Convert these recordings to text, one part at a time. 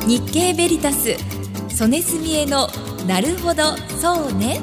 日経ベリタス曽根澄江のなるほどそうね。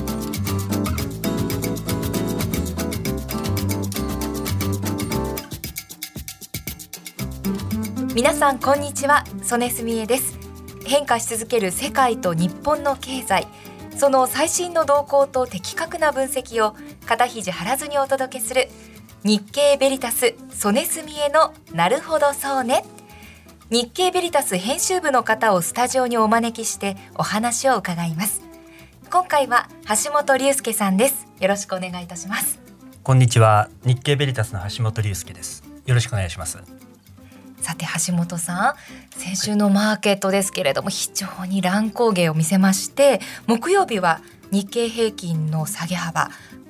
皆さんこんにちは、曽根澄江です。変化し続ける世界と日本の経済、その最新の動向と的確な分析を肩肘張らずにお届けする日経ベリタス曽根澄江のなるほどそうね。日経ベリタス編集部の方をスタジオにお招きしてお話を伺います。今回は橋本隆介さんです。よろしくお願いいたします。 こんにちは、日経ベリタスの橋本隆介です。よろしくお願いします。 さて橋本さん、先週のマーケットですけれども非常に乱高下を見せまして、木曜日は日経平均の下げ幅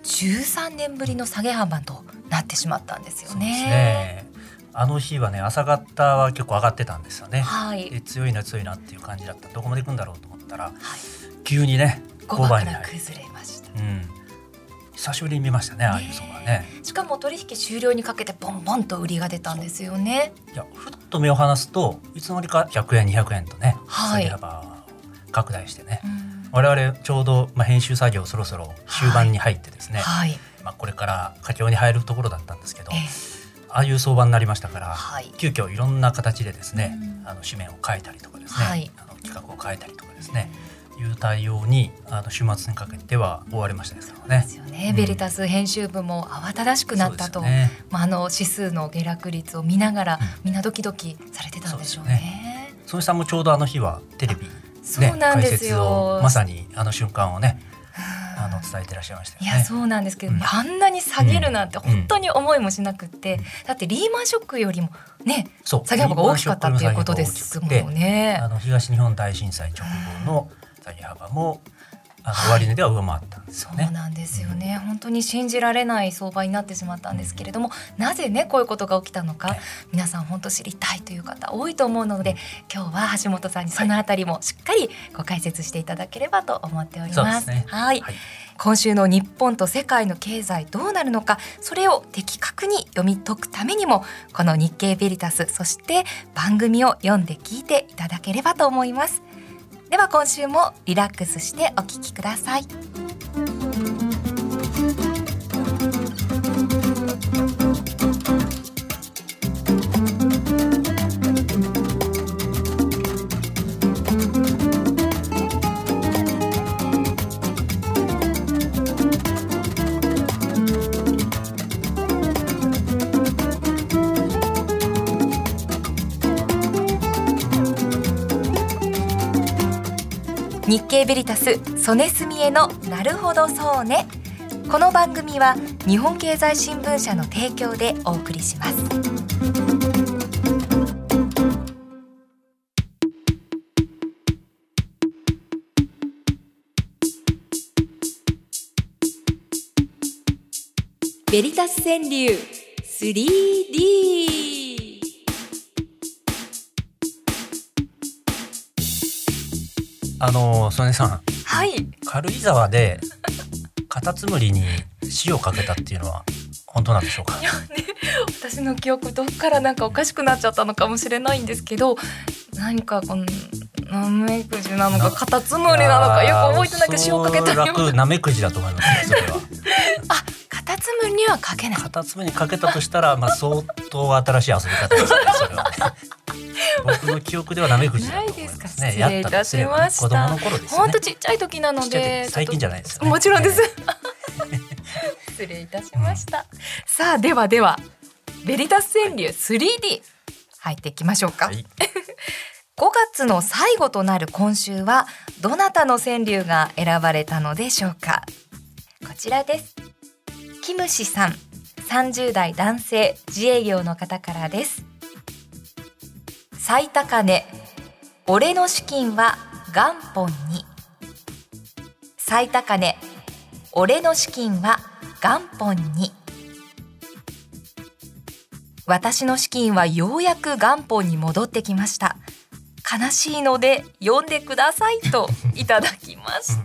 13年ぶりの下げ幅となってしまったんですよね。 そうですね。あの日はね、朝方は結構上がってたんですよね、 はい、 で強いなっていう感じだった。どこまで行くんだろうと思ったら、はい、急にね 5番から崩れました、 久しぶりに見ましたね、ああいう相場ね。 しかも取引終了にかけてボンボンと売りが出たんですよね。 いや、ふっと目を離すといつの間にか100円200円とね、下げ幅を拡大してね、我々ちょうど、編集作業そろそろ終盤に入ってですね、これから佳境に入るところだったんですけど、ああいう相場になりましたから、急遽いろんな形でですね、紙面を変えたりとかですね、企画を変えたりとかですね、いう対応に週末にかけては追われましたですからね。 ですよね、ベリタス編集部も慌ただしくなったと、指数の下落率を見ながら、みんなドキドキされてたんでしょうね。 曽根さんもちょうどあの日はテレビ、 そうなんですよ、 解説をまさにあの瞬間をね伝えてらっしゃいましたよね。 いや、そうなんですけど、あんなに下げるなんて本当に思いもしなくって、だってリーマンショックよりもね、下げ幅が大きかったっていうことですもんね。 東日本大震災直後の下げ幅も終値では上回ったんですよね。 そうなんですよね、本当に信じられない相場になってしまったんですけれども、なぜねこういうことが起きたのか、皆さん本当知りたいという方多いと思うので、今日は橋本さんにそのあたりもしっかりご解説していただければと思っております。今週の日本と世界の経済どうなるのか、それを的確に読み解くためにも、この日経ベリタス、そして番組を読んで聞いていただければと思います。では今週もリラックスしてお聞きください。日経ベリタス曽根澄江のなるほどそうね。この番組は日本経済新聞社の提供でお送りします。ベリタス川柳 3D。 曽根さん、軽井沢でカタツムリに塩をかけたっていうのは本当なんでしょうか。 いや、私の記憶どっからなんかおかしくなっちゃったのかもしれないんですけど、何かこのナメクジなのかカタツムリなのかよく覚えてないけど、塩かけたような。おそらくナメクジだと思いますよ、それは。 カタツムリにはかけない。 カタツムリにかけたとしたら、相当新しい遊び方ですね、それはね。僕の記憶ではナメクジだと思いますね。 失礼いたしました。 子供の頃ですね。 本当ちっちゃい時なので、 最近じゃないですよね。 もちろんです。失礼いたしました。さあ、ではベリタス川柳 3D 入っていきましょうか。5月の最後となる今週はどなたの川柳が選ばれたのでしょうか。こちらです。キムシさん、30代男性自営業の方からです。最高値、俺の資金は元本に。最高値、俺の資金は元本に。私の資金はようやく元本に戻ってきました。悲しいので読んでくださいといただきました。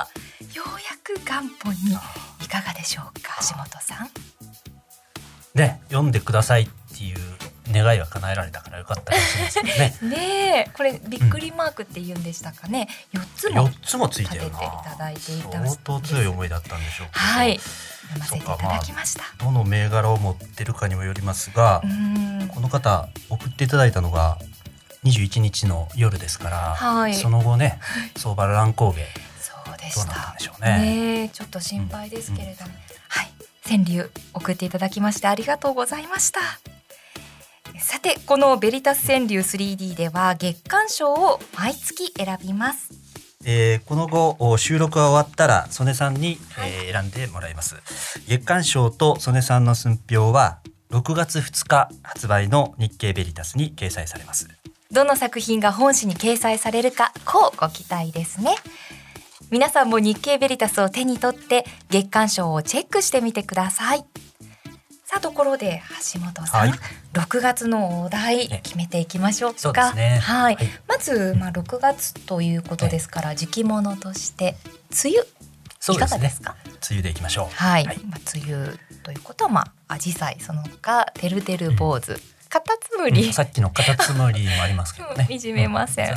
ようやく元本に、いかがでしょうか、橋本さん。 ね、読んでくださいっていう願いが叶えられたからよかったらしいですけどね。 ねえ、これびっくりマークって言うんでしたかね。4つもついてるな。 立てていただいていた相当強い思いだったんでしょうけど。 はい、読ませていただきました。 どの銘柄を持ってるかにもよりますが、この方送っていただいたのが21日の夜ですから、はい、その後ね、相場乱高下そうでした。 どうなったんでしょうね。 ちょっと心配ですけれども、はい、川柳送っていただきましてありがとうございました。さて、このベリタス川柳 3D では月間賞を毎月選びます。 この後収録が終わったら曽根さんに、選んでもらいます。月間賞と曽根さんの寸評は6月2日発売の日経ベリタスに掲載されます。 どの作品が本誌に掲載されるか、こうご期待ですね。皆さんも日経ベリタスを手に取って月間賞をチェックしてみてください。さあ、ところで橋本さん、6月のお題決めていきましょうか。 そうですね。 はい。まず、6月ということですから、時期物として梅雨いかがですか？ 梅雨でいきましょう。 はい。梅雨ということは、アジサイ、その他てるてる坊主、カタツムリ、 さっきのカタツムリもありますけどね。 いじめません。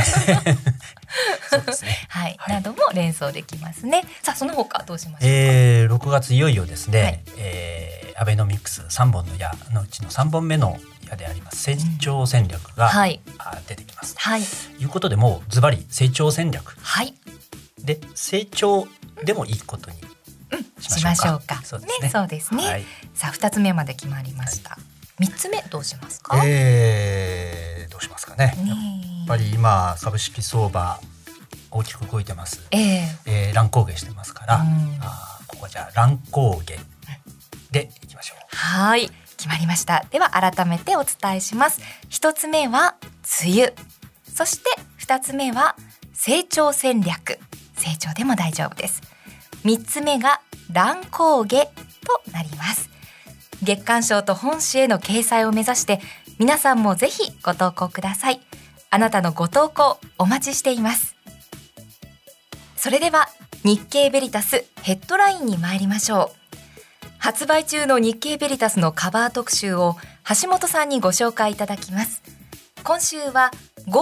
そうですね。 はい。なども連想できますね。さあ、その他どうしましょうか。 6月いよいよですね。アベノミクス3本の矢のうちの3本目の矢であります成長戦略が、出てきます。はい。いうことで、もうズバリ成長戦略。はい。で、成長でもいいことにしましょうか。そうですね。そうですね。はい、さあ、2つ目まで決まりました。3つ目どうしますか？どうしますかね。やっぱり今株式相場大きく動いてます。乱高下してますから、ここじゃあ乱高下でいきましょう。はい、 決まりました。では改めてお伝えします。1つ目は梅雨、そして2つ目は成長戦略、成長でも大丈夫です。3つ目が乱高下となります。月刊賞と本誌への掲載を目指して皆さんもぜひご投稿ください。あなたのご投稿お待ちしています。それでは日経ベリタスヘッドラインに参りましょう。発売中の日経ベリタスのカバー特集を橋本さんにご紹介いただきます。今週は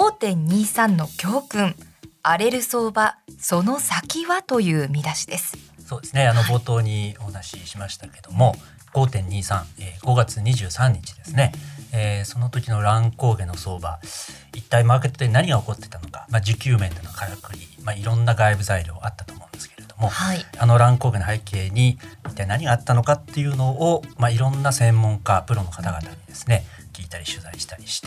5.23 の教訓、荒れる相場その先はという見出しです。 そうですね。冒頭にお話ししましたけども、5.23、5月23日ですね。その時の乱高下の相場、一体マーケットで何が起こってたのか、需給面でのからくり、いろんな外部材料あったと思うんですけれども、乱高下の背景に一体何があったのかっていうのを、いろんな専門家プロの方々にですね聞いたり取材したりして、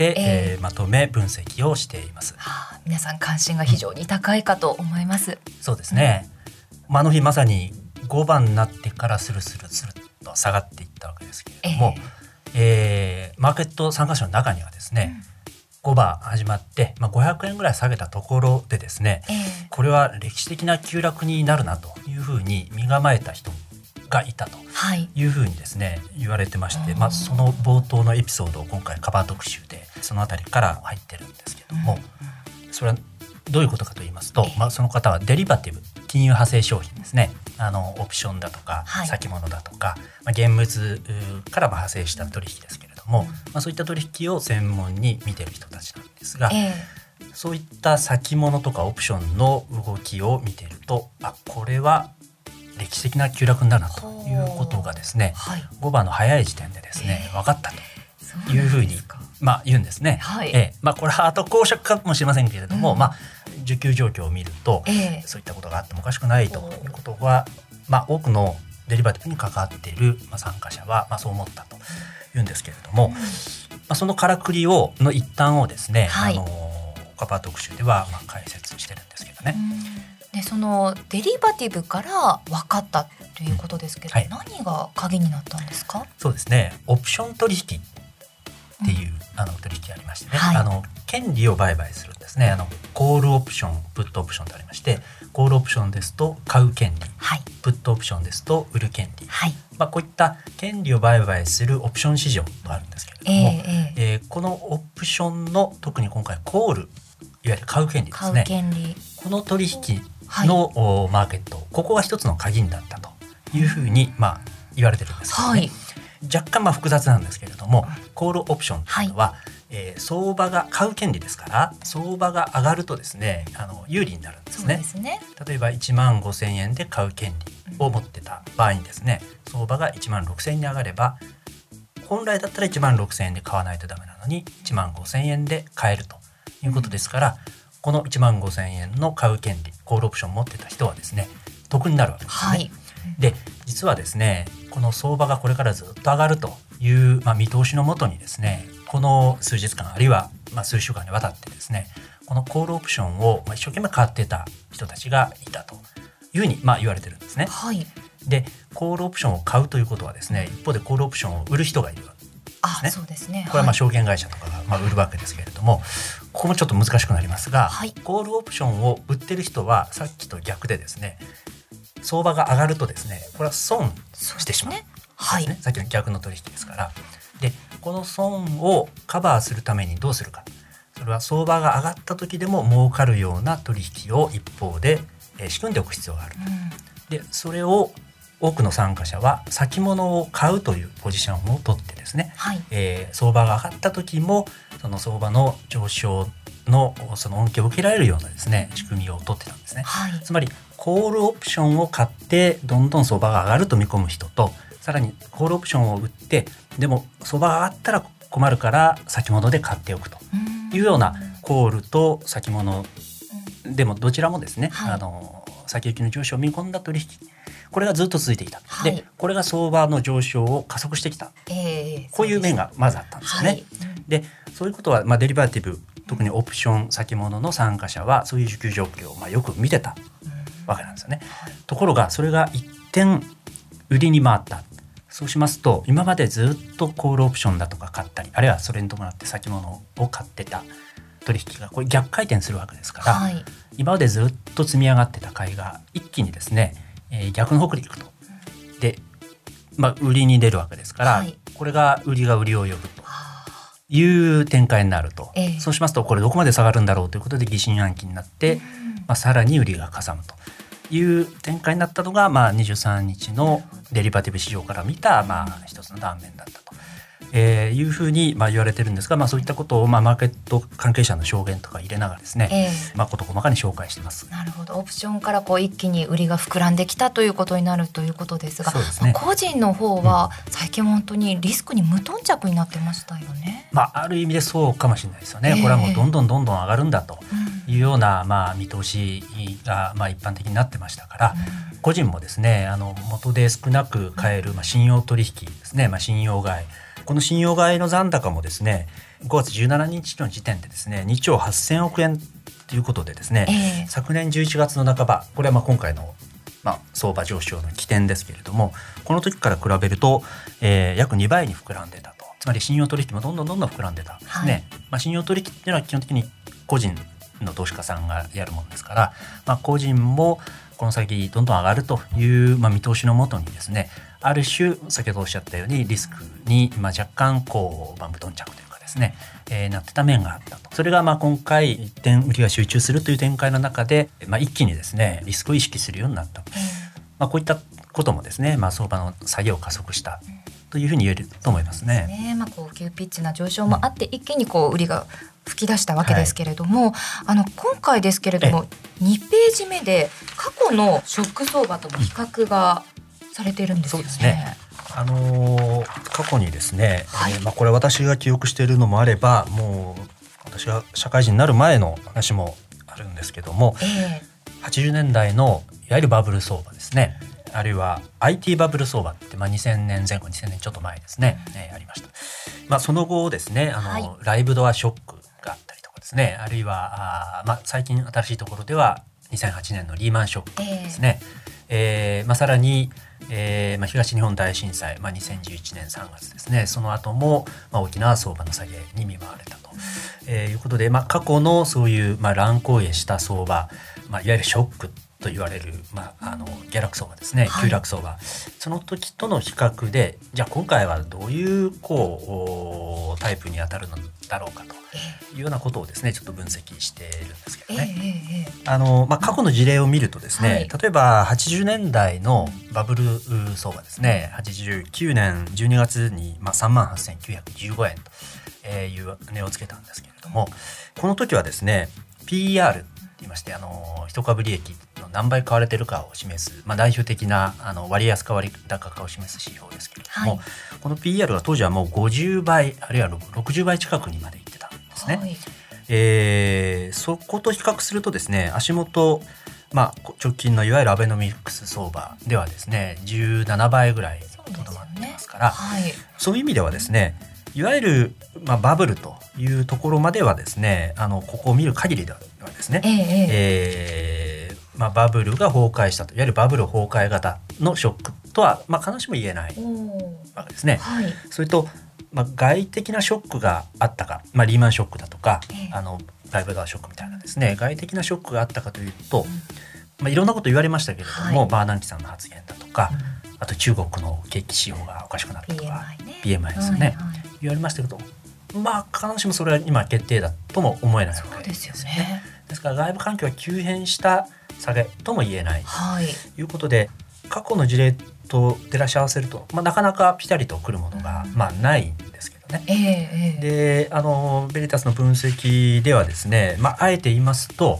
まとめ分析をしています。 皆さん関心が非常に高いかと思います。 そうですね。あの日まさに5番になってからスルスルと下がっていったわけですけれども、マーケット参加者の中にはですね、5番始まって、500円ぐらい下げたところでですね、これは歴史的な急落になるなというふうに身構えた人がいたというふうにですね、言われてまして、その冒頭のエピソードを今回カバー特集でそのあたりから入ってるんですけども、それはどういうことかと言いますと、その方はデリバティブ、金融派生商品ですね、オプションだとか先物だとか、現物から派生した取引ですけれども、そういった取引を専門に見ている人たちなんですが、そういった先物とかオプションの動きを見ていると、これは歴史的な急落になるなということがですね、5番の早い時点でですね、分かったというふうに言うんですね。これは後講釈かもしれませんけれども、需給状況を見ると、そういったことがあってもおかしくないということは、多くのデリバティブに関わっている参加者はそう思ったというんですけれども、そのからくりの一端をですね、カバー特集では解説してるんですけどね。 で、そのデリバティブから分かったということですけど、何が鍵になったんですか？ そうですね。オプション取引っていう取引ありましてね、権利を売買するんですね。コールオプション、プットオプションとありまして、コールオプションですと買う権利、プットオプションですと売る権利、こういった権利を売買するオプション市場とあるんですけれども、このオプションの特に今回コール、いわゆる買う権利ですね。この取引のマーケット、ここが一つの鍵になったというふうに言われてるんですけどね。 若干複雑なんですけれども、コールオプションというのは、相場が買う権利ですから、相場が上がるとですね有利になるんですね。例えば1万5,000円で買う権利を持ってた場合にですね、相場が1万6,000円に上がれば、本来だったら1万6,000円で買わないとダメなのに1万5,000円で買えるということですから、この1万5,000円の買う権利、コールオプションを持ってた人はですね得になるわけですね。で実はですね、この相場がこれからずっと上がるという、見通しのもとにですね、この数日間あるいは数週間にわたってですね、このコールオプションを一生懸命買ってた人たちがいたというふうに言われてるんですね。でコールオプションを買うということはですね、一方でコールオプションを売る人がいるわけですね。これは証券会社とかが売るわけですけれども、ここもちょっと難しくなりますが、コールオプションを売ってる人はさっきと逆でですね、相場が上がるとですね、これは損してしまうですね。さっきの逆の取引ですから。でこの損をカバーするためにどうするか、それは相場が上がった時でも儲かるような取引を一方で仕組んでおく必要がある。でそれを多くの参加者は先物を買うというポジションを取ってですね、相場が上がった時もその相場の上昇のその恩恵を受けられるようなですね仕組みを取ってたんですね。つまりコールオプションを買ってどんどん相場が上がると見込む人と、さらにコールオプションを売ってでも相場が上がったら困るから先物で買っておくというような、コールと先物でもどちらもですね、先行きの上昇を見込んだ取引、これがずっと続いていた。でこれが相場の上昇を加速してきた、こういう面がまずあったんですよね。でそういうことは、デリバティブ、特にオプション先物の参加者はそういう需給状況をよく見てたわけなんですよね。ところがそれが一転売りに回った。そうしますと今までずっとコールオプションだとか買ったり、あるいはそれに伴って先物を買ってた取引がこれ逆回転するわけですから、今までずっと積み上がってた買いが一気にですね、逆の方向に行くと。で、売りに出るわけですから、これが売りが売りを呼ぶという展開になると、そうしますとこれどこまで下がるんだろうということで疑心暗鬼になって、さらに売りがかさむという展開になったのが、23日のデリバティブ市場から見た、一つの断面だったと、いうふうに言われてるんですが、そういったことをマーケット関係者の証言とか入れながらですね、事細かに紹介しています。 なるほど。オプションから一気に売りが膨らんできたということになるということですが、 そうですね、 個人の方は最近本当にリスクに無頓着になってましたよね。 ある意味でそうかもしれないですよね。これはもうどんどん上がるんだというような、見通しが、一般的になってましたから、個人もですね元で少なく買える、信用取引ですね、信用買い、この信用買いの残高もですね5月17日の時点でですね2兆8,000億円ということでですね、昨年11月の半ば、これは今回の相場上昇の起点ですけれども、この時から比べると、約2倍に膨らんでたと。つまり信用取引もどんどん膨らんでたんですね。信用取引っていうのは基本的に個人の投資家さんがやるものですから、個人もこの先どんどん上がるという、見通しのもとにですね、ある種先ほどおっしゃったようにリスクに、若干無頓着というかですね、なってた面があったと。それが今回一点売りが集中するという展開の中で、一気にですねリスクを意識するようになった、こういったこともですね、相場の下げを加速したというふうに言えると思いますね。 急ピッチな上昇もあって、一気に売りが吹き出したわけですけれども、今回ですけれども2ページ目で過去のショック相場との比較がされているんですよね。 そうですね。過去にですね、これ私が記憶しているのもあれば、もう私が社会人になる前の話もあるんですけども、80年代のいわゆるバブル相場ですね、あるいは IT バブル相場って、2000年前後2000年ちょっと前ですね、ありました。その後ですねライブドアショックがあったりとかですね、あるいは最近新しいところでは2008年のリーマンショックですね、さらに東日本大震災、2011年3月ですね、その後も、大きな相場の下げに見舞われたと、いうことで、過去のそういう、乱高下した相場、いわゆるショックと言われる、下落相場ですね、急落相場、その時との比較でじゃあ今回はどういうタイプに当たるのだろうかというようなことをですねちょっと分析しているんですけどね、過去の事例を見るとですね、例えば80年代のバブル相場ですね、89年12月に38,915円という値をつけたんですけれども、この時はですね PER と言いまして一株利益の何倍買われているかを示す、代表的な割安か割高かを示す指標ですけれども、この PER は当時はもう50倍あるいは60倍近くにまでいってたんですね、そこと比較するとですね足元、直近のいわゆるアベノミクス相場ではですね17倍ぐらいとどまってますから、そういう意味ではですねいわゆる、バブルというところまではですねここを見る限りではですね、バブルが崩壊したといわゆるバブル崩壊型のショックとは、必ずしも言えないわけですね、それと、外的なショックがあったか、リーマンショックだとか、ライブダーショックみたいなですね外的なショックがあったかというと、いろんなこと言われましたけれども、バーナンキさんの発言だとか、あと中国の景気指標がおかしくなったとか PMI ですよね、言われましたけど、必ずしもそれは今決定だとも思えないわけですよね。ですから外部環境が急変した下げとも言えないということで、過去の事例と照らし合わせると、なかなかピタリとくるものが、ないんですけどね、でベリタスの分析ではですね、あえて言いますと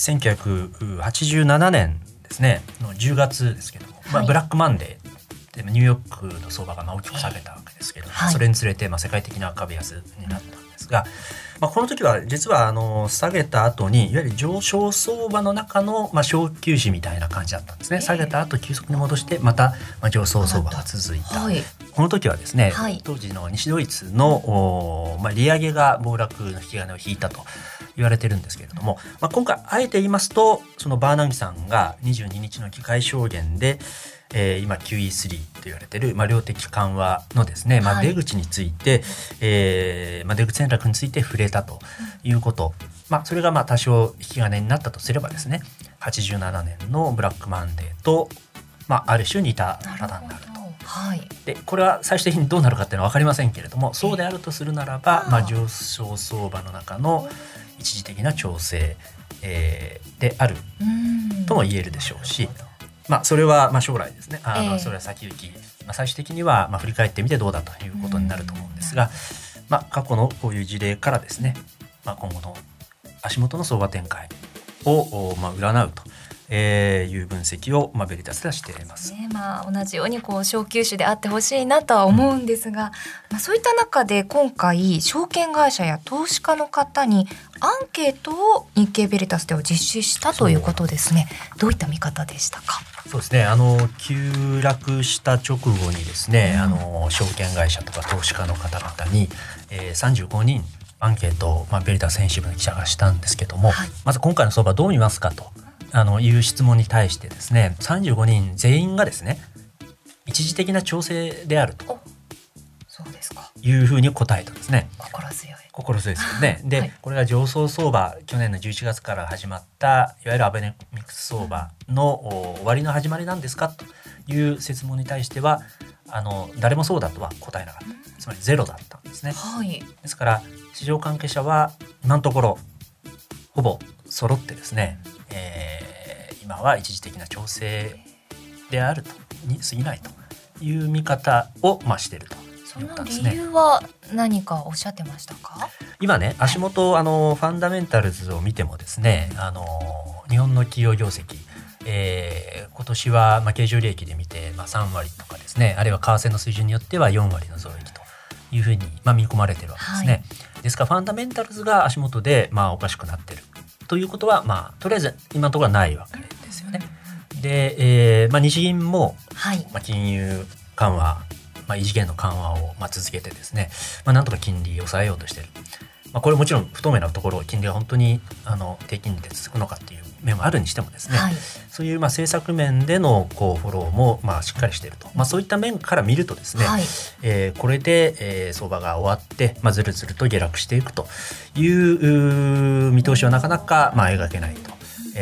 1987年ですねの10月ですけども、ブラックマンデーでニューヨークの相場が大きく下げたわけですけども、それにつれて世界的な株安になったんですが、この時は実は下げた後にいわゆる上昇相場の中の小休止みたいな感じだったんですね。下げた後急速に戻してまた上昇相場が続いた、この時はですね、当時の西ドイツの利上げが暴落の引き金を引いたと言われてるんですけれども、今回あえて言いますとそのバーナンキさんが22日の議会証言で今 QE3 と言われている、量的緩和のですね、出口について、出口戦略について触れたということ、それが多少引き金になったとすればですね87年のブラックマンデーと、ある種似たパターンになると。でこれは最終的にどうなるかっていうのは分かりませんけれども、そうであるとするならば、上昇相場の中の一時的な調整、であるとも言えるでしょうし、それは将来ですね、それは先行き、最終的には振り返ってみてどうだということになると思うんですが、過去のこういう事例からですね、今後の足元の相場展開を占うという分析をベリタスではしています、 同じように小休止であってほしいなとは思うんですが、そういった中で今回証券会社や投資家の方にアンケートを日経ベリタスでは実施したということですね。どういった見方でしたか？ そうですね、急落した直後にですね、証券会社とか投資家の方々に、35人アンケートを、ベリタス編集部の記者がしたんですけども、まず今回の相場どう見ますかという質問に対してですね、35人全員がですね一時的な調整であるというふうに答えたんですね。心強いですよね。で、これが上昇相場、去年の11月から始まったいわゆるアベノミクス相場の終わりの始まりなんですかという質問に対しては誰もそうだとは答えなかった、つまりゼロだったんですね、ですから市場関係者は今のところほぼ揃ってですね、今は一時的な調整であるとに過ぎないという見方をしていると。 その理由は何かおっしゃってましたか？ 今ね足元ファンダメンタルズを見てもですね日本の企業業績、今年は経常利益で見て3割とかですね、あるいは為替の水準によっては4割の増益というふうに見込まれているわけですね、ですからファンダメンタルズが足元でおかしくなっているということはとりあえず今のところはないわけですよね。で、日銀も、金融緩和異次元の緩和を続けてですね、なんとか金利を抑えようとしている、これもちろん不透明なところ、金利が本当に低金利で続くのかっていう面もあるにしてもですね、そういう政策面でのフォローもしっかりしていると、そういった面から見るとですね、これで、相場が終わって、ずるずると下落していくという見通しはなかなか描けないと。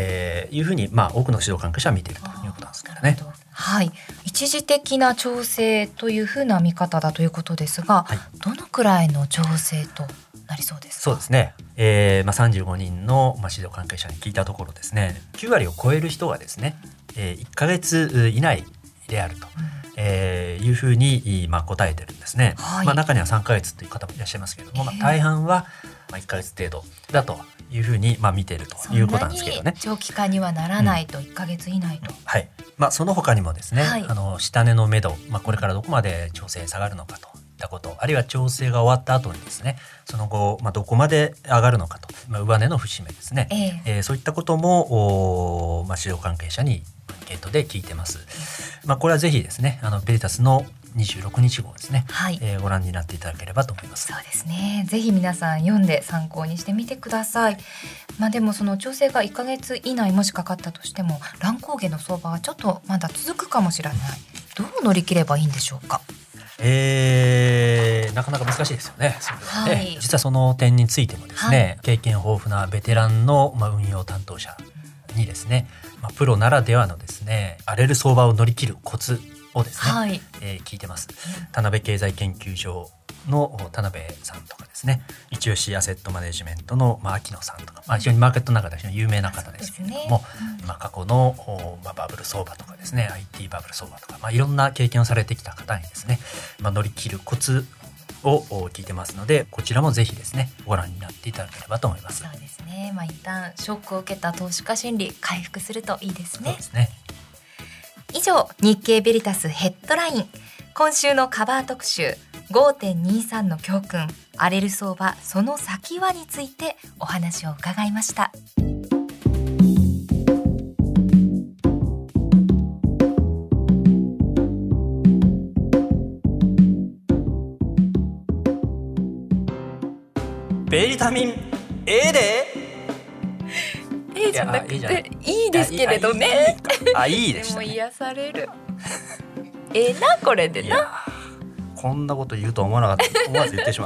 いうふうに、多くの指導関係者は見ているということなんですからね。 はい、一時的な調整というふうな見方だということですが、どのくらいの調整となりそうですか？ そうですね、35人の、指導関係者に聞いたところですね、9割を超える人がですね、1ヶ月以内であると、いうふうに、答えてるんですね。中には3ヶ月という方もいらっしゃいますけれども、大半は1ヶ月程度だというふうに、見ているということなんですけどね。 長期化にはならないと、1ヶ月以内と。 はい、その他にもですね、下値の目処、これからどこまで調整下がるのかといったこと、あるいは調整が終わった後にですね、その後、どこまで上がるのかと、上値の節目ですね、そういったことも指導関係者にアンケートで聞いてます。これはぜひですね、ベリタスの26日号ですね、ご覧になっていただければと思います。 そうですね、ぜひ皆さん読んで参考にしてみてください。でもその調整が1ヶ月以内もしかかったとしても、乱高下の相場はちょっとまだ続くかもしれない。どう乗り切ればいいんでしょうか？ なかなか難しいですよね。それはね、実はその点についてもですね、経験豊富なベテランの、運用担当者にですね、プロならではのですね、荒れる相場を乗り切るコツをですね、聞いてます。田辺経済研究所の田辺さんとかですね、一吉アセットマネジメントの秋野さんとか、非常にマーケットの中で非常に有名な方ですけれども、過去のバブル相場とかですね、 IT バブル相場とか、いろんな経験をされてきた方にですね、乗り切るコツを聞いてますので、こちらもぜひですねご覧になっていただければと思います。 そうですね、一旦ショックを受けた投資家心理回復するといいですね。 そうですね。 以上、日経ベリタスヘッドライン、今週のカバー特集 5.23 の教訓、荒れる相場その先はについてお話を伺いました。 ベリタミン A で A じゃなくていいですけれどね。 いいでしたね。 でも癒される。なこれでな。 こんなこと言うと思わなかった。思わず言ってしまった。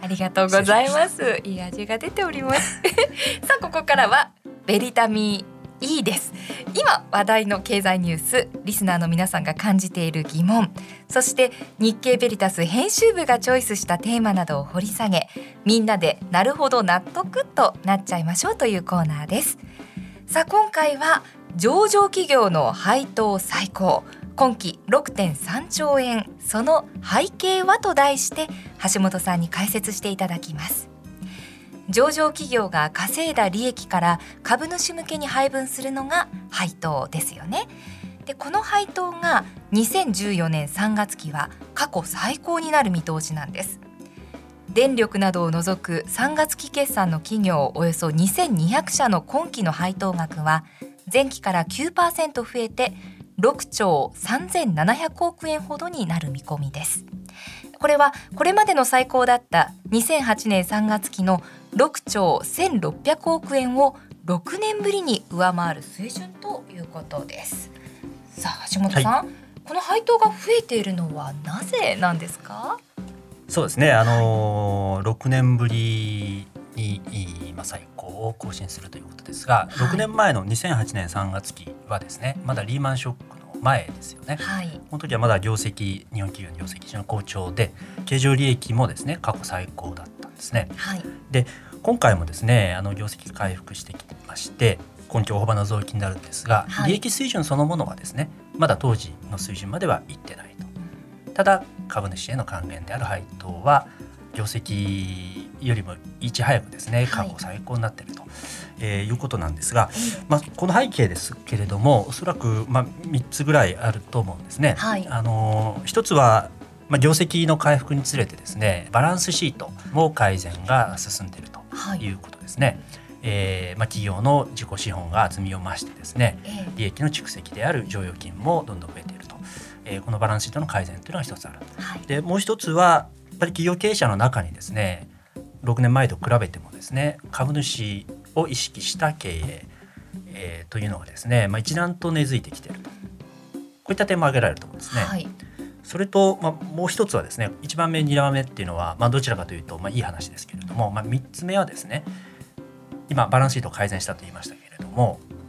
ありがとうございます。いい味が出ております。さあ、ここからはベリタミン E です。今話題の経済ニュース、リスナーの皆さんが感じている疑問、そして日経ベリタス編集部がチョイスしたテーマなどを掘り下げ、みんなでなるほど納得となっちゃいましょうというコーナーです。さあ、今回は上場企業の配当最高、今期 6.3 兆円、その背景はと題して橋本さんに解説していただきます。上場企業が稼いだ利益から株主向けに配分するのが配当ですよね。で、この配当が2014年3月期は過去最高になる見通しなんです。電力などを除く3月期決算の企業およそ2200社の今期の配当額は前期から 9% 増えて6兆3700億円ほどになる見込みです。これはこれまでの最高だった2008年3月期の6兆1600億円を6年ぶりに上回る水準ということです。さあ、橋本さん、この配当が増えているのはなぜなんですか？ そうですね、6年ぶりに最高を更新するということですが、6年前の2008年3月期はですね、まだリーマンショックの前ですよね。この時はまだ日本企業の業績非常に好調で、経常利益もですね過去最高だったんですね。で、今回もですね業績回復してきてまして、今期大幅な増益になるんですが、利益水準そのものはですねまだ当時の水準まではいってないと。ただ株主への還元である配当は業績よりもいち早くですね過去最高になっていると、いうことなんですが、この背景ですけれども、おそらく3つぐらいあると思うんですね。一つは業績の回復につれてですねバランスシートも改善が進んでいるということですね。企業の自己資本が厚みを増してですね、利益の蓄積である剰余金もどんどん増えていると、このバランスシートの改善というのが一つある。で、もう一つはやっぱり企業経営者の中にですね6年前と比べてもですね株主を意識した経営、というのがですね、一段と根付いてきていると、こういった点も挙げられると思うんですね。それと、もう一つはですね、1番目2番目っていうのは、どちらかというと、いい話ですけれども、3つ目はですね、今バランスシートを改善したと言いましたけれども、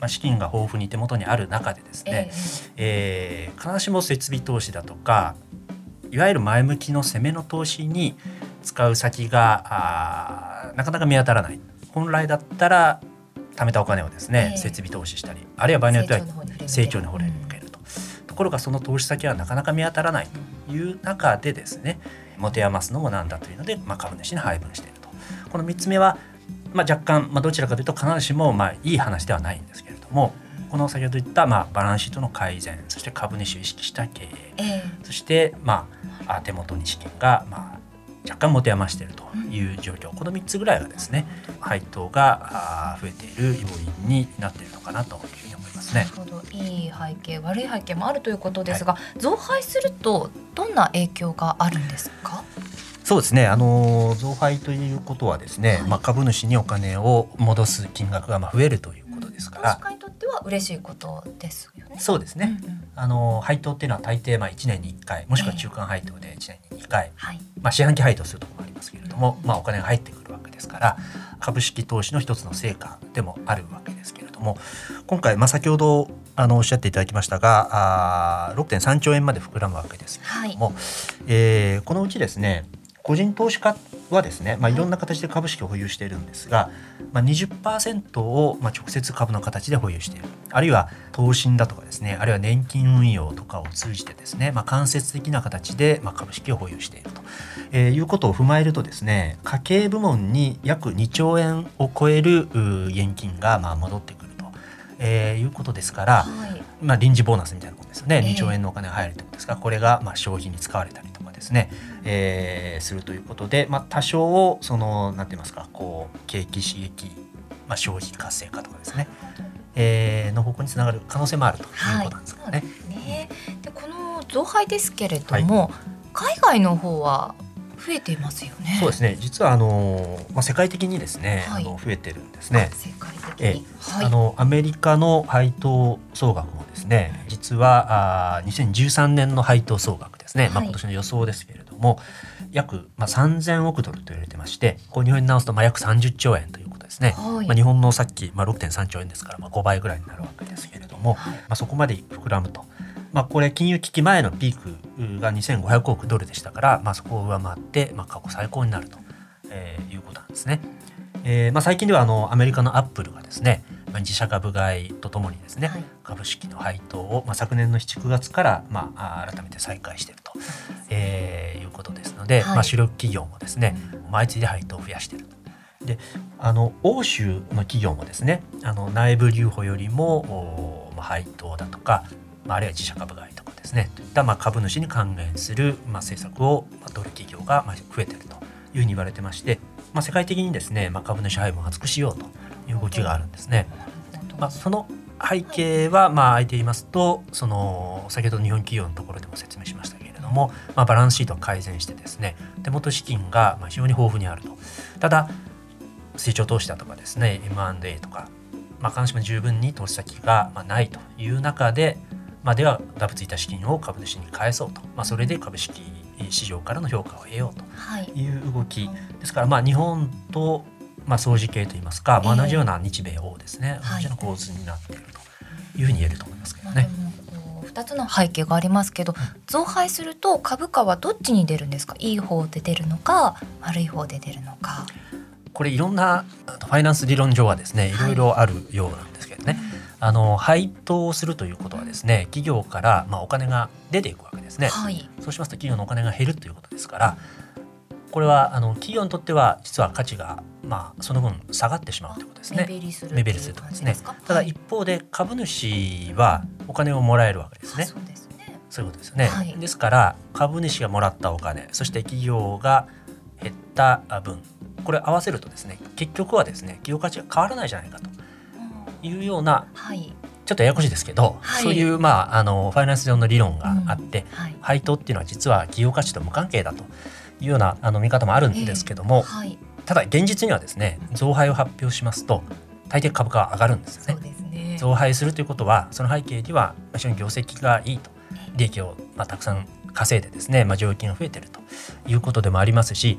資金が豊富に手元にある中でですね、必ずしも設備投資だとかいわゆる前向きの攻めの投資に使う先がなかなか見当たらない。本来だったら貯めたお金をですね、設備投資したり、あるいは場合によっては成長の方に向けるところが、その投資先はなかなか見当たらないという中でですね、持て余すのもなんだというので、株主に配分していると。この3つ目は、若干、どちらかというと必ずしもいい話ではないんですけれども、この先ほど言ったバランスシートの改善、そして株主を意識した経営、そして手元に資金が若干持て余しているという状況、この3つぐらいがですね、配当が増えている要因になっているのかなというふうに思いますね。 なるほど、いい背景悪い背景もあるということですが、増配するとどんな影響があるんですか？ そうですね、増配ということはですね、株主にお金を戻す金額が増えるということですから、 投資家にとっては嬉しいことですよね。 そうですね、配当っていうのは大抵1年に1回、もしくは中間配当で1年に2回、四半期配当するところもありますけれども、お金が入ってくるわけですから、株式投資の一つの成果でもあるわけですけれども、今回、先ほどおっしゃっていただきましたが、6.3 兆円まで膨らむわけですけれども、このうちですね、個人投資家はですね、いろんな形で株式を保有しているんですが、20% を直接株の形で保有している、あるいは投信だとかですね、あるいは年金運用とかを通じてですね、間接的な形で株式を保有していると、いうことを踏まえるとですね、家計部門に約2兆円を超える現金が戻ってくると、いうことですから、臨時ボーナスみたいなものですよね。2兆円のお金が入るということですが、これが消費に使われたりとかですね、するということで、多少なんて言いますか、景気刺激、消費活性化とかですね、の方向につながる可能性もあるということなんですかね。 でこの増配ですけれども、海外の方は増えていますよね。 そうですね、実は世界的にですね、増えてるんですね。 世界的に、 アメリカの配当総額もですね、実は2013年の配当総額ですね、今年の予想ですけれども、約3000億ドルと言われてまして、日本に直すと約30兆円ということですね。日本のさっき、6.3 兆円ですから、5倍ぐらいになるわけですけれども、そこまで膨らむと。これ金融危機前のピークが2500億ドルでしたから、そこを上回って過去最高になると、いうことなんですね。最近ではアメリカのアップルがですね、自社株買いとともにですね、株式の配当を、昨年の7、9月から、改めて再開していると、いうことですので、主力企業もですね、相次いで配当を増やしていると。で欧州の企業もですね、内部留保よりも配当だとか、あるいは自社株買いとかですね、といった株主に還元する政策を取る企業が増えているというふうに言われてまして、世界的にですね、株主配分を厚くしようという動きがあるんですね。その背景はあえて言いますと、先ほど日本企業のところでも説明しましたけれども、バランスシートを改善してですね、手元資金が非常に豊富にあると。ただ成長投資だとかですね、 M&A とか、必ずしも十分に投資先がないという中で、ではダブついた資金を株主に返そうと、それで株式市場からの評価を得ようという動きですから、日本と相似系といいますか、同じような日米欧ですね、同じような構図になっているというふうに言えると思いますけどね。 2つの背景がありますけど、増配すると株価はどっちに出るんですか？いい方で出るのか、悪い方で出るのか。 これいろんなファイナンス理論上はですね、いろいろあるようなんですけどね、配当をするということはですね、企業からお金が出ていくわけですね。そうしますと企業のお金が減るということですから、これは企業にとっては実は価値がその分下がってしまうということですね。目減りするということですね。ただ一方で株主はお金をもらえるわけですね。そういうことですよね。ですから株主がもらったお金、そして企業が減った分、これ合わせるとですね、結局はですね、企業価値が変わらないじゃないかというような、ちょっとややこしいですけど、そういうファイナンス上の理論があって、配当っていうのは実は企業価値と無関係だというような見方もあるんですけども、ただ現実にはですね、増配を発表しますと大抵株価は上がるんですよね。増配するということは、その背景には非常に業績がいいと、利益をたくさん稼いでですね、剰余金が増えているということでもありますし、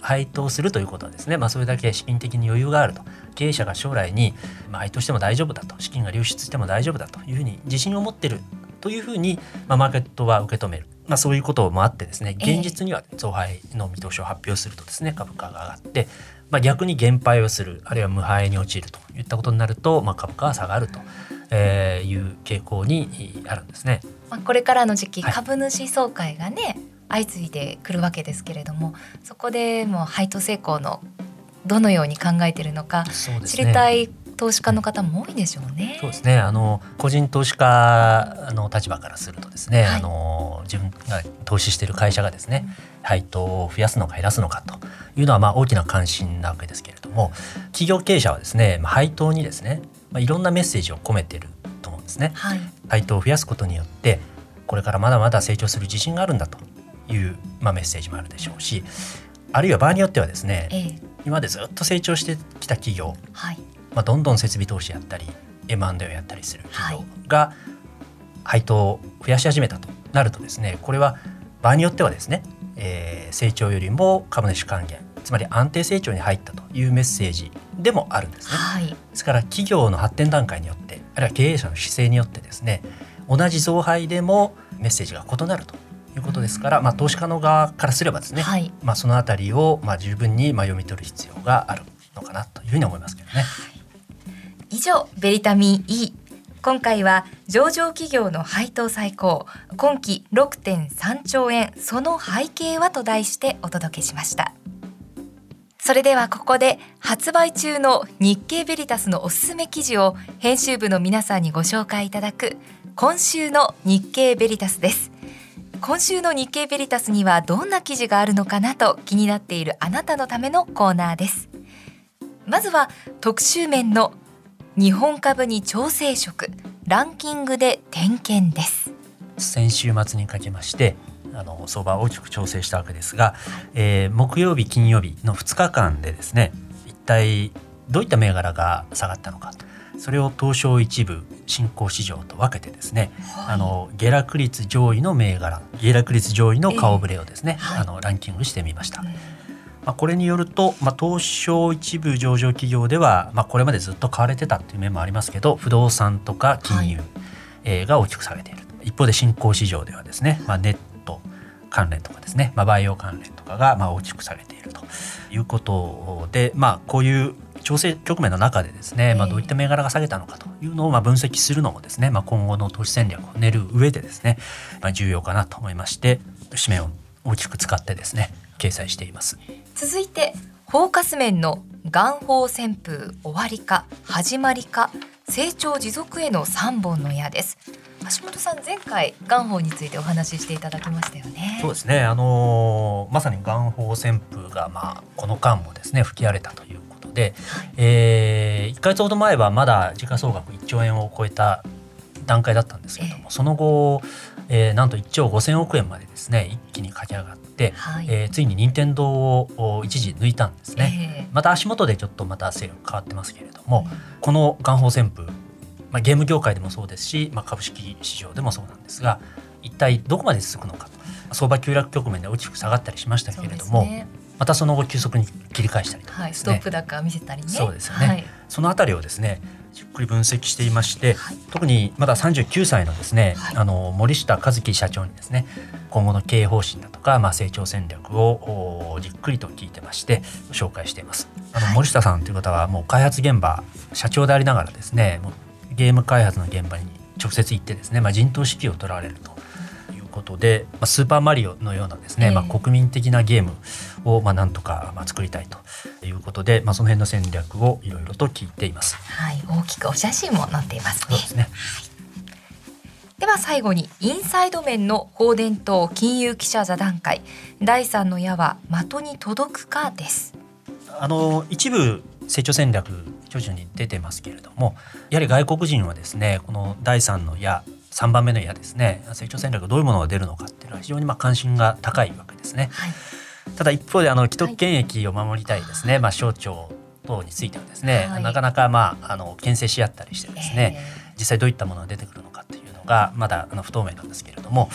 配当するということはですね、それだけ資金的に余裕があると、経営者が将来に配当しても大丈夫だと、資金が流出しても大丈夫だというふうに自信を持っているというふうに、マーケットは受け止める、そういうこともあってですね、現実には増配の見通しを発表するとですね、株価が上がって、逆に減配をする、あるいは無配に陥るといったことになると、株価は下がるという傾向にあるんですね。 これからの時期、株主総会がね相次いでくるわけですけれども、そこでもう配当成功のどのように考えているのか、知りたい投資家の方も多いでしょうね。 そうですね、個人投資家の立場からするとですね、自分が投資している会社がですね、配当を増やすのか減らすのかというのは大きな関心なわけですけれども、企業経営者はですね、配当にですね、いろんなメッセージを込めていると思うんですね。配当を増やすことによってこれからまだまだ成長する自信があるんだという、メッセージもあるでしょうし、あるいは場合によってはですね、今までずっと成長してきた企業、どんどん設備投資やったり M&A をやったりする企業が配当を増やし始めたとなるとですね、これは場合によってはですね、成長よりも株主還元、つまり安定成長に入ったというメッセージでもあるんですね。ですから企業の発展段階によって、あるいは経営者の姿勢によってですね、同じ増配でもメッセージが異なるということですから、投資家の側からすればですね、そのあたりを十分に読み取る必要があるのかなというふうに思いますけどね。 以上、ベリタミン E、 今回は上場企業の配当最高今期 6.3 兆円、その背景はと題してお届けしました。それではここで発売中の日経ベリタスのおすすめ記事を編集部の皆さんにご紹介いただく今週の日経ベリタスです。今週の日経ベリタスにはどんな記事があるのかなと気になっているあなたのためのコーナーです。まずは特集面の日本株に調整色、ランキングで点検です。 先週末にかけまして相場を大きく調整したわけですが、木曜日金曜日の2日間でですね、一体どういった銘柄が下がったのか、それを東証一部新興市場と分けてですね、下落率上位の銘柄、下落率上位の顔ぶれをですね、ランキングしてみました。これによると、東証一部上場企業では、これまでずっと買われてたという面もありますけど、不動産とか金融、が大きく下げている。一方で新興市場ではですね、ネット関連とかですね、バイオ関連とかが大きく下げているということで、こういう調整局面の中でですね、どういった銘柄が下げたのかというのを分析するのもですね、今後の投資戦略を練る上でですね、重要かなと思いまして、紙面を大きく使ってですね掲載しています。 続いてフォーカス面の元宝旋風終わりか始まりか成長持続への3本の矢です。橋本さん、前回元宝についてお話ししていただきましたよね。 そうですね、まさに元宝旋風がこの間もですね吹き荒れたということで、1ヶ月ほど前はまだ時価総額1兆円を超えた段階だったんですけれども、その後、なんと1兆5000億円までですね一気に駆け上がって、ついに任天堂を一時抜いたんですね。また足元でちょっとまた勢力変わってますけれども、この元宝旋風、ゲーム業界でもそうですし、株式市場でもそうなんですが、一体どこまで続くのかと。相場急落局面で大きく下がったりしましたけれども、またその後急速に切り返したりとかですね、 ストップ高見せたりね。 そうですよね、そのあたりをですねじっくり分析していまして、特にまだ39歳のですね、森下一樹社長にですね、今後の経営方針だとか、成長戦略をじっくりと聞いてまして紹介しています。森下さんという方はもう開発現場社長でありながらですね、もうゲーム開発の現場に直接行ってですね、陣頭指揮を取られるということで、スーパーマリオのようなですね、国民的なゲームをなんとか作りたいということで、その辺の戦略をいろいろと聞いています。 大きくお写真も載っていますね。 そうですね。 では最後にインサイド面の放電と金融記者座談会、第3の矢は的に届くかです。 一部成長戦略徐々に出てますけれども、やはり外国人はですね、この第3の矢、3番目の矢ですね、成長戦略どういうものが出るのかっていうのは非常に関心が高いわけですね。ただ一方で既得権益を守りたいですね、省庁等についてはですね、なかなか牽制し合ったりしてですね、実際どういったものが出てくるのかっていうのがまだ不透明なんですけれども、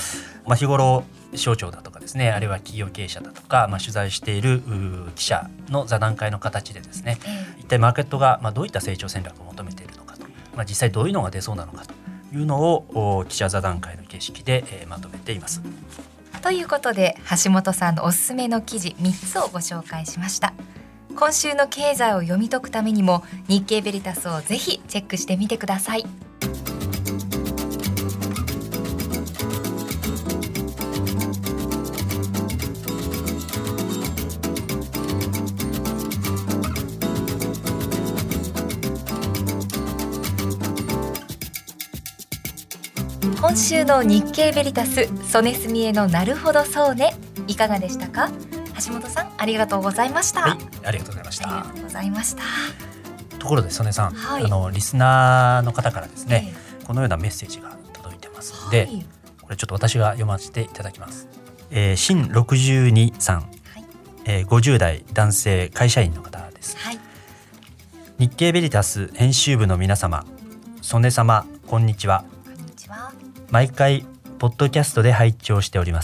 日頃省庁だとかですね、あるいは企業経営者だとか、取材している記者の座談会の形でですね、一体マーケットがどういった成長戦略を求めているのかと、実際どういうのが出そうなのかというのを記者座談会の形式でまとめています。 ということで橋本さんのおすすめの記事3つをご紹介しました。今週の経済を読み解くためにも日経ベリタスをぜひチェックしてみてください。今週の日経ベリタス曽根澄江のなるほどそうね、いかがでしたか。橋本さん、ありがとうございました。 はい、ありがとうございました。 ありがとうございました。 ところで曽根さん、リスナーの方からですね、このようなメッセージが届いてますので、これちょっと私が読ませていただきます。新62さん、50代男性会社員の方です。日経ベリタス編集部の皆様、曽根様、こんにちは。毎回ポッドキャストで拝聴しております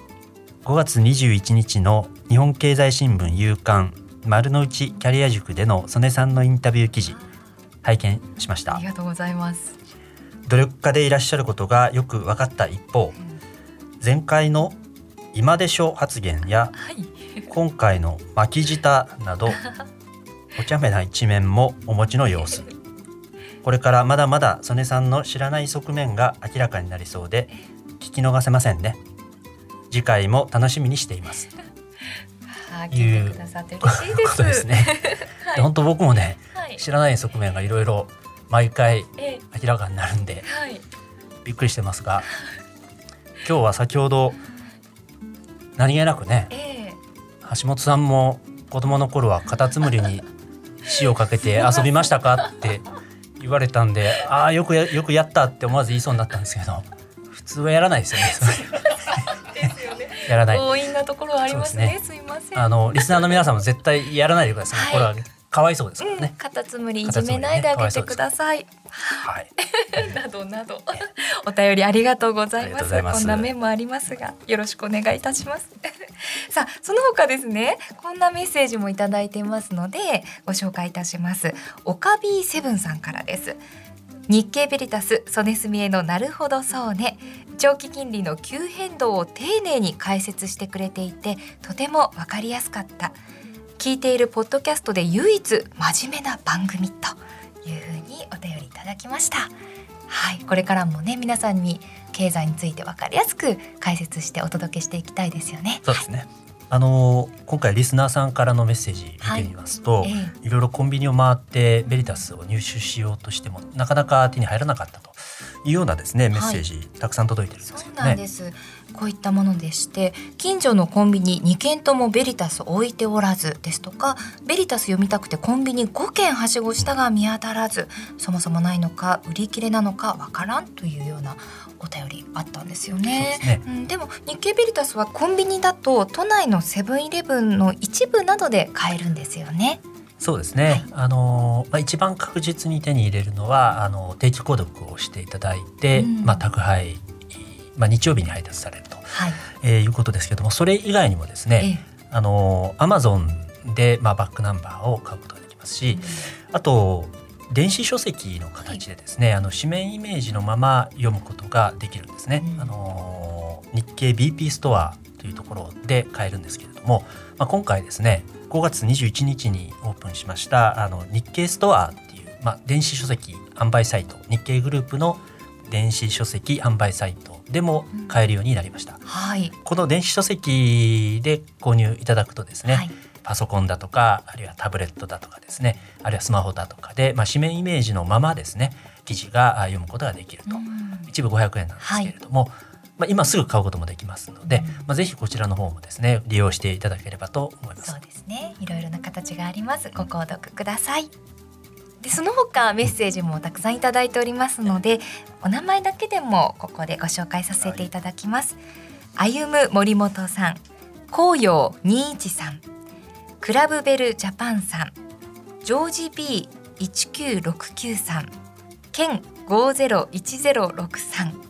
。5月21日の日本経済新聞夕刊丸の内キャリア塾での曽根さんのインタビュー記事拝見しました。 ありがとうございます。 努力家でいらっしゃることがよく分かった一方、前回の今でしょ発言や、今回の巻き舌などお茶目な一面もお持ちの様子。これからまだまだ曽根さんの知らない側面が明らかになりそうで聞き逃せませんね。次回も楽しみにしています。 聞いてくださって嬉しいです。 ことですね。本当僕もね、知らない側面がいろいろ毎回明らかになるんで、びっくりしてますが、今日は先ほど何気なくね、橋本さんも子供の頃はカタツムリに塩かけて遊びましたかって言われたんで、よくやったって思わず言いそうになったんですけど、普通はやらないですよね。 ですよね。 やらない。 強引なところはありますね。すいません。 リスナーの皆さんも絶対やらないでください。これはかわいそうですからね。 カタツムリいじめないであげてください。などなどお便りありがとうございます。こんな面もありますが、よろしくお願いいたします。さあ、その他ですね、こんなメッセージもいただいていますのでご紹介いたします。オカビーセブンさんからです。日経ベリタス曽根澄江のなるほどそうね、長期金利の急変動を丁寧に解説してくれていてとても分かりやすかった。聞いているポッドキャストで唯一真面目な番組というふうにお便りいただきました。これからもね、皆さんに経済について分かりやすく解説してお届けしていきたいですよね。 そうですね。今回リスナーさんからのメッセージ見てみますと、いろいろコンビニを回ってベリタスを入手しようとしてもなかなか手に入らなかったというようなですね、メッセージ、たくさん届いてるんですけどね。 そうなんです。こういったものでして、近所のコンビニ2軒ともベリタス置いておらずですとか、ベリタス読みたくてコンビニ5軒はしごしたが見当たらず、そもそもないのか売り切れなのかわからんというようなお便りあったんですよね。でも日経ベリタスはコンビニだと都内のセブンイレブンの一部などで買えるんですよね。 そうですね、一番確実に手に入れるのは定期購読をしていただいて、宅配、日曜日に配達されると、いうことですけども、それ以外にもですね、Amazon で、バックナンバーを買うことができますし、あと電子書籍の形でですね、紙面イメージのまま読むことができるんですね。日経 BP ストアというところで買えるんですけれども、今回ですね5月21日にオープンしました日経ストアっていう、電子書籍販売サイト、日経グループの電子書籍販売サイトでも買えるようになりました。この電子書籍で購入いただくとですね、パソコンだとか、あるいはタブレットだとかですね、あるいはスマホだとかで、紙面イメージのままですね、記事が読むことができると。一部500円なんですけれども、今すぐ買うこともできますので、ぜひこちらの方もですね利用していただければと思います。 そうですね、いろいろな形があります。ご購読ください。でその他メッセージもたくさんいただいておりますので、お名前だけでもここでご紹介させていただきます。歩む森本さん、紅葉21さん、クラブベルジャパンさん、ジョージ B1969 さん、ケン501063など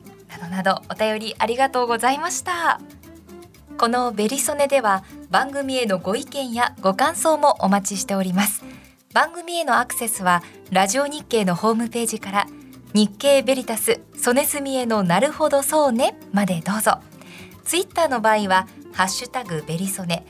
などお便りありがとうございました。このベリソネでは番組へのご意見やご感想もお待ちしております。番組へのアクセスはラジオ日経のホームページから日経ベリタスソネスミへのなるほどそうねまでどうぞ。ツイッターの場合はハッシュタグベリソネ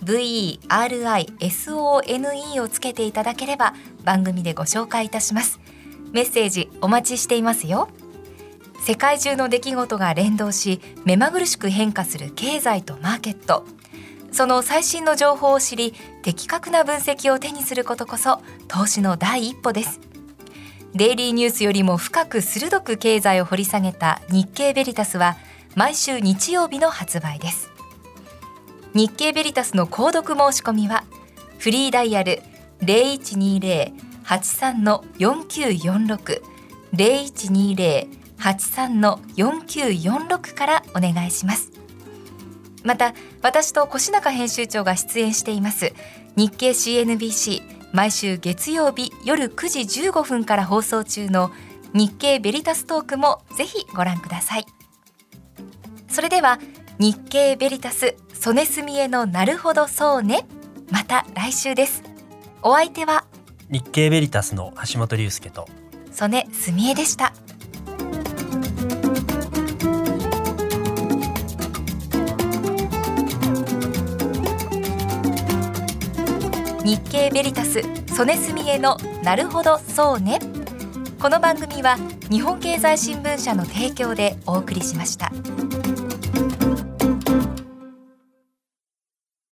VERISONE をつけていただければ番組でご紹介いたします。メッセージお待ちしていますよ。世界中の出来事が連動し目まぐるしく変化する経済とマーケット、その最新の情報を知り的確な分析を手にすることこそ投資の第一歩です。デイリーニュースよりも深く鋭く経済を掘り下げた日経ベリタスは毎週日曜日の発売です。日経ベリタスの購読申し込みはフリーダイヤル 0120-83-4946 0120-83-4946 からお願いします。また私と越中編集長が出演しています日経 CNBC 毎週月曜日夜9時15分から放送中の日経ベリタストークもぜひご覧ください。それでは日経ベリタスソネスミへのなるほどそうね、また来週です。お相手は日経ベリタスの橋本龍介と曽根澄江でした。日経ベリタスソネスミへのなるほどそうね。この番組は日本経済新聞社の提供でお送りしました。